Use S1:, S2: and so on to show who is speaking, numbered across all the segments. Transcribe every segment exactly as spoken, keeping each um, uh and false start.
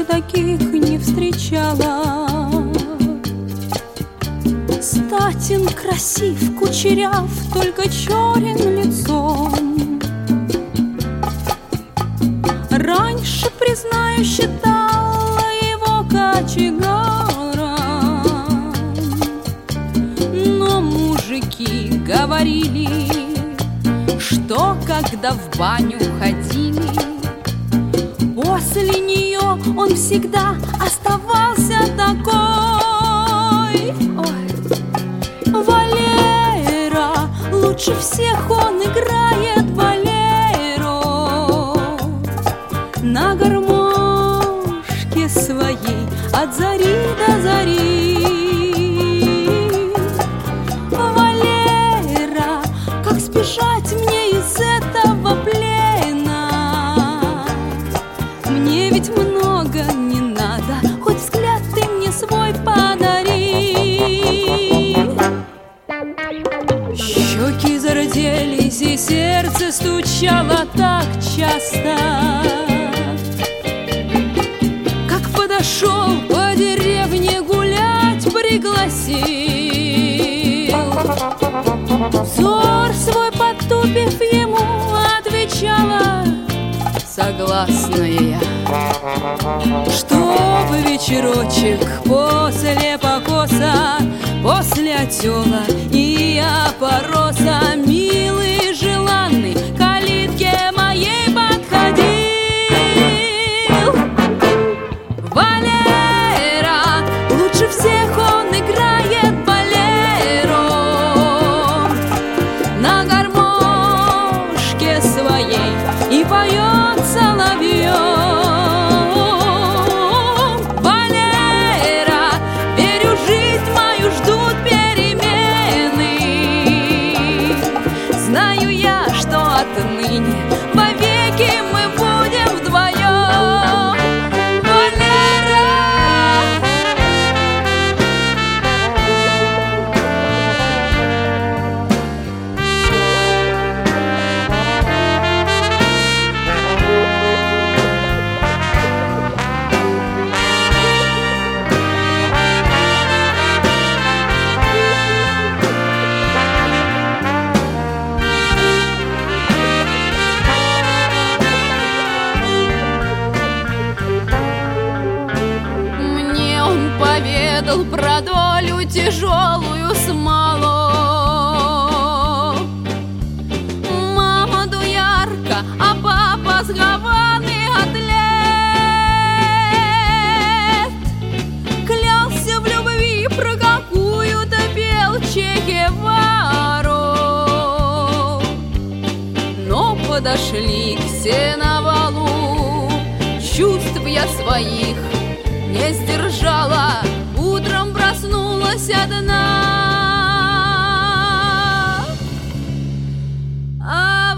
S1: таких не встречала. Статен, красив, кучеряв, только черен лицом. Раньше, признаю, считала его кочегаром, но мужики говорили, что когда в баню ходили, после нее он всегда оставался такой. Ой, Валера, лучше всех он играет болеро на гармошке своей от зари до зари. Валера, как сбежать мне из этого плена? Мне ведь много не надо, хоть взгляд ты мне свой подари. Щеки зарделись и сердце стучало так часто, как подошел по деревне гулять пригласил. Взор свой потупив ему отвечала согласная я, чтобы вечерочек после покоса, после отела и опороса, милый, желанный, к калитке моей подходил. Валера, лучше всех он играет болеро на гармошке своей и поет соловьем. Валера, верю, жизнь мою ждут перемены. Знаю я, что отныне вовеки мы будем вдвоем. Валера! Поведал про долю тяжелую смолу. Мама дуярка, а папа с Гаваны атлет. Клялся в любви, про какую-то пел Че Гевару. Но подошли к сеновалу, чувств я своих не сдержала, утром проснулась одна. А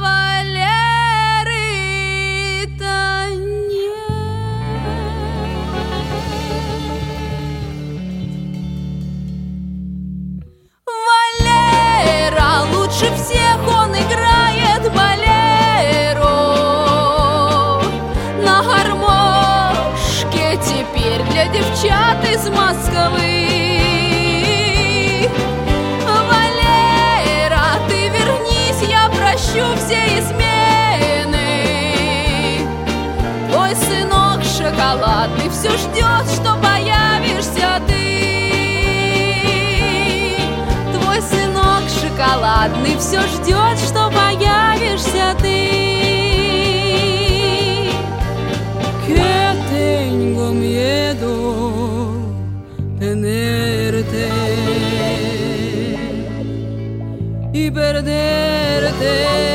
S1: Валеры-то нет. Валера, лучше всех он играет болеро на гармошке теперь для девчат из Москвы. Валера, ты вернись, я прощу все измены. Твой сынок шоколадный все ждет, что появишься ты. Твой сынок шоколадный все ждет, что появишься ты. Que tengo miedo tenerte y perderte.